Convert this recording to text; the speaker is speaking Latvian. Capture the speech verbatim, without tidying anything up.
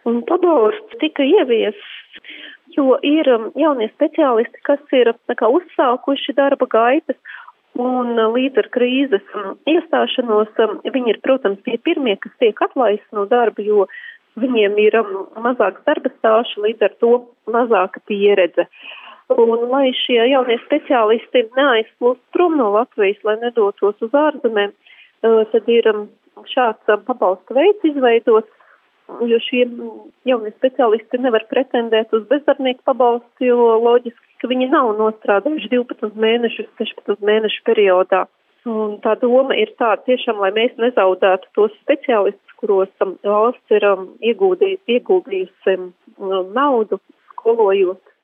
Un pabalsts tika ieviests, jo ir jaunie speciālisti, kas ir tā kā uzsākuši darba gaitas, un līdz ar krīzes iestāšanos viņi ir, protams, tie pirmie, kas tiek atlaisti no darba, jo viņiem ir mazāks darba stāsts, līdz ar to mazāka pieredze. Un lai šie jaunie speciālisti neaizplūst prom no Latvijas, lai nedotos uz ārzemēm, tad ir šāds pabalsta veids izveidots, jo šie jaunie speciālisti nevar pretendēt uz bezdarbnieku pabalstu, jo loģiski, ka viņi nav nostrādājuši divpadsmit mēnešus, sešpadsmit mēnešu periodā. Un tā doma ir tāda tiešām, lai mēs nezaudētu tos speciālistus, kuros valsts ir ieguldījusi ieguldījusi naudu, skolojot